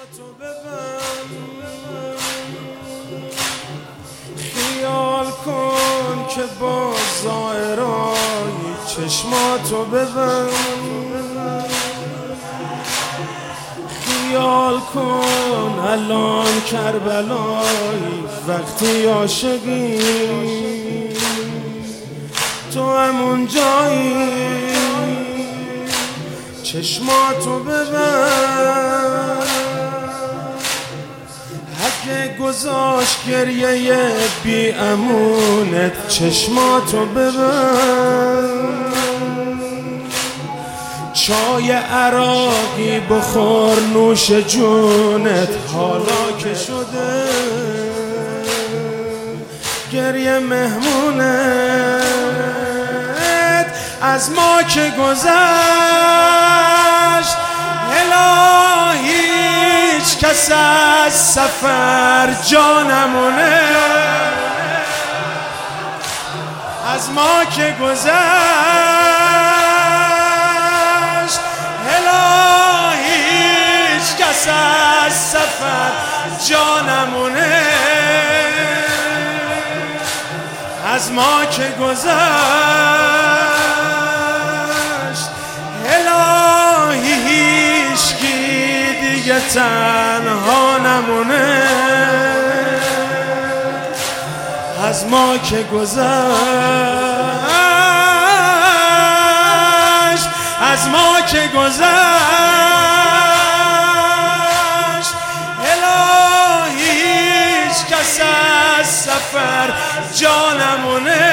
چشماتو ببند، خیال کن که با ظاهرای چشماتو ببند، خیال کن الان کربلایی وقتی عاشقی تو همون جایی، چشماتو ببند، اگه گذاشت گریه بی امونت چشماتو ببند، چای عراقی بخور نوش جونت حالا که شده گریه مهمونت از ما که گذشت، الهی هیچ کس از سفر جا نمونه، از ما که گذشت الهی هیچ کس از سفر جا نمونه، از ما که گذشت الهی هیچکی دیگه تنها نمونه، از ما که گذشت، از ما که گذشت الهی هیچ کس از سفر جا نمونه،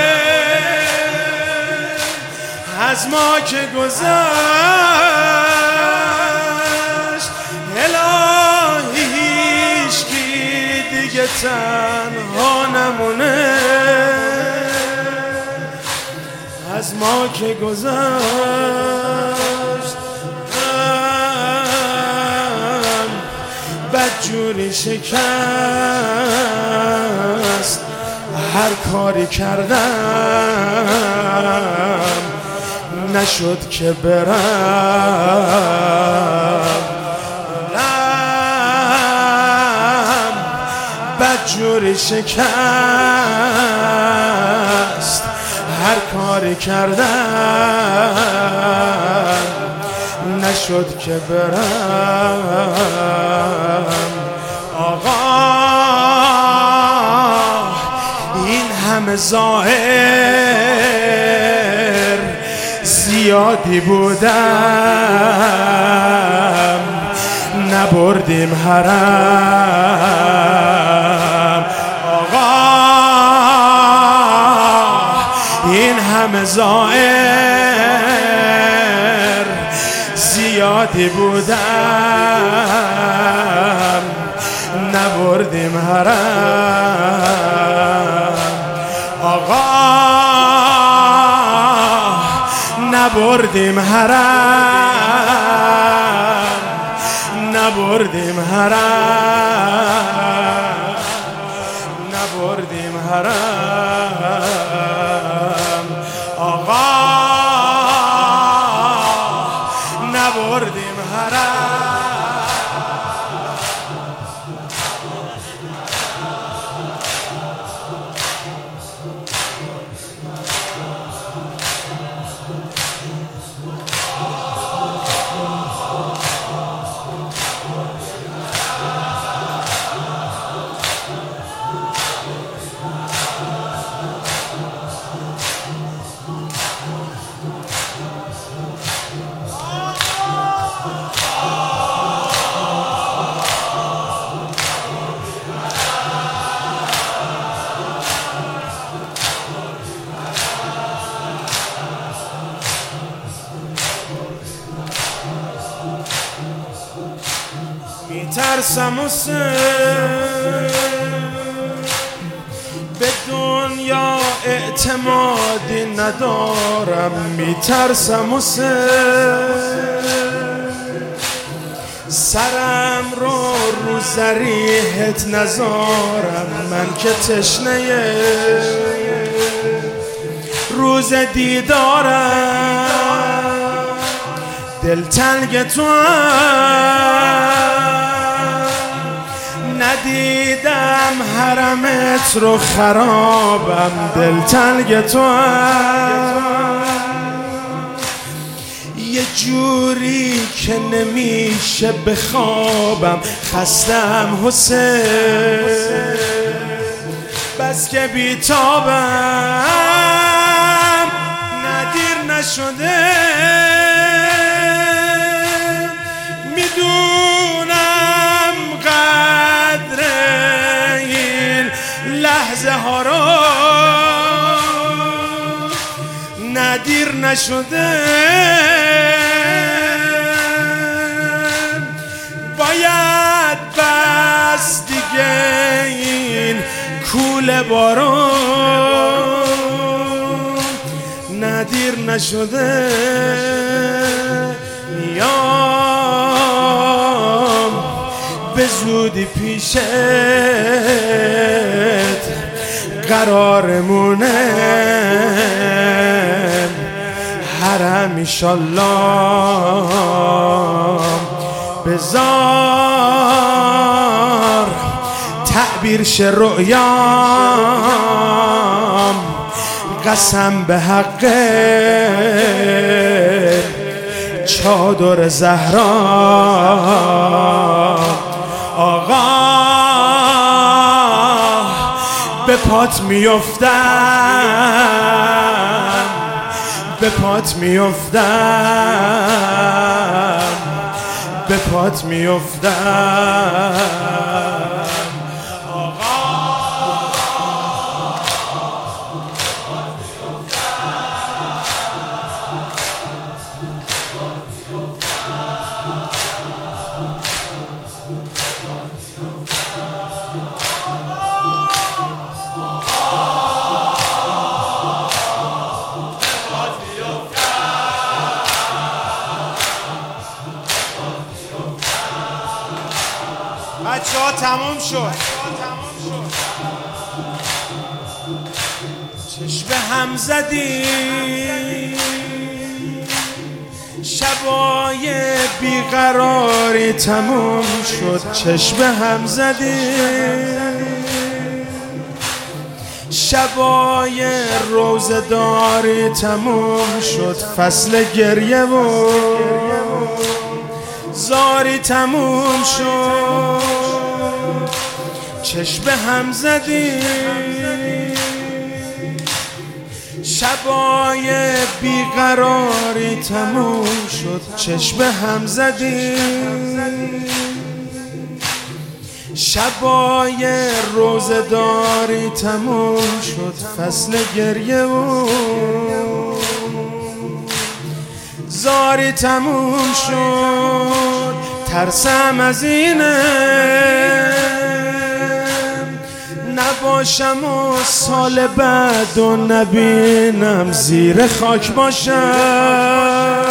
از ما که گذشت الهی هیچکی دیگه تنها نمونه، از ما که گذشت بدجوری شکست، هر کاری کردم نشد که برم، بدجوری شکست، هر کاری کردم نشد که برم، آقا این همه ظاهر زیادی بودم نبردیم حرم، آقا این همه ظاهر زیادی بودم نبردیم حرم، آقا نبردیم حرم، نبردیم حرم، نبردیم حرم، آقا نبردیم حرم. میترسم به دنیا اعتمادی ندارم، میترسم سرم رو زریحت نذارم، من که تشنه روز دیدارم، دلتنگ تو هم حرمت رو خرابم، دلتنگ تو هم یه جوری که نمیشه بخوابم، خستم حسین بس که بیتابم، ندیر نشده میدونم قدر این لحظه ها رو، ندیر نشده باید بس دیگه این کوله بارون، ندیر نشده میام به زودی پیشت، قرارمونه حرم ایشالله، بذار تعبیر شه رؤیام، قسم به حق چادر زهرا، آقا به پات میافتم، به پات میافتم، به پات میافتم. بچه ها تموم شد، چشم هم زدیم، شبای بیقراری تموم شد، چشم هم زدیم، شبای روزداری تموم شد، فصل گریه و زاری تموم شد، چشم هم زدیم، شبای بیقراری تموم شد، چشم هم زدیم، شبای روزداری تموم شد، فصل گریه و زاری تموم شد، ترسم از اینه نباشم و سال بعد و نبینم زیر خاک باشم،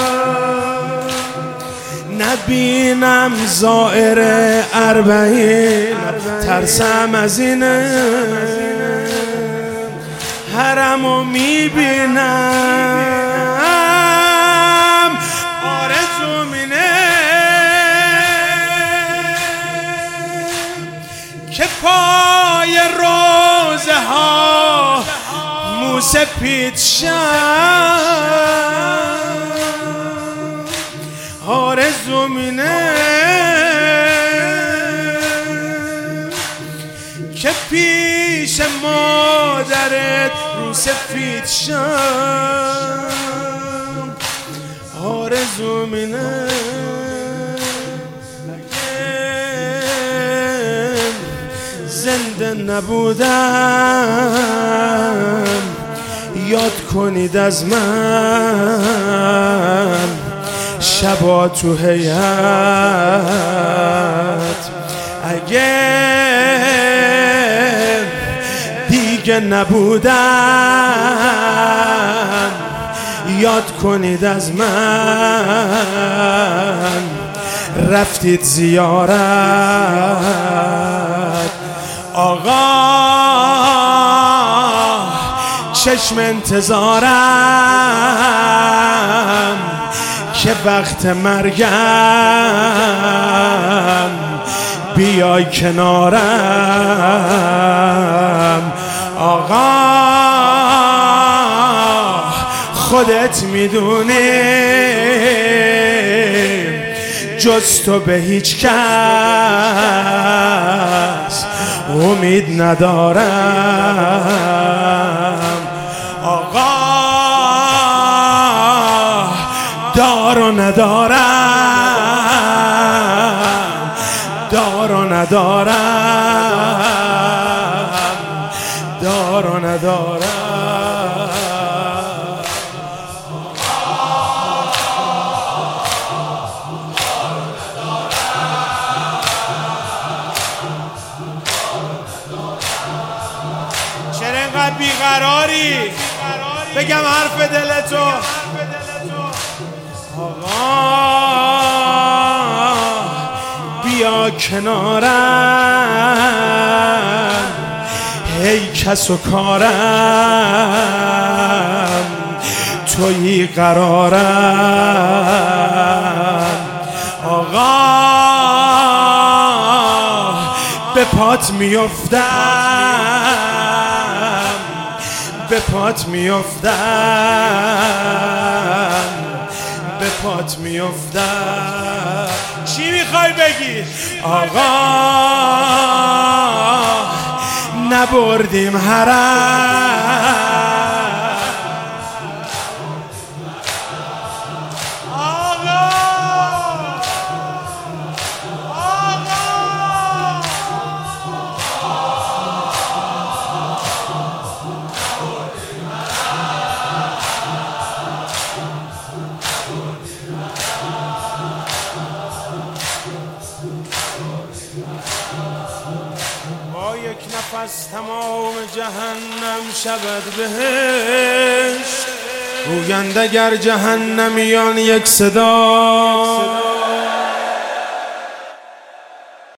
نبینم زائر اربعین، ترسم از اینه حرمو میبینم، آرزوم اینه که پای روزه ها موسپید شد، آرزوم اینه که پیش مادرت رو سفید شد، آرزوم اینه زنده نبودم یاد کنید از من، شبا تو هیئت اگه دیگه نبودم یاد کنید از من، رفتید زیارت آقا، چشم انتظارم که وقت مرگم بیای کنارم آقا خودت میدونی جز تو به هیچ کس امید ندارم آقا دار و ندارم دار و ندارم دار و ندارم چرا اینقدر بیقراری بگم حرف دلتو آقا بیا کنارم ای کس و کارم تویی قرارم آقا به پات میافتم به پات میافتم به پات میافتم چی میخوای بگی آقا نبردیم حرم با یک نفس تمام جهنم شود بهشت گویند اگر جهنمیان یک صدا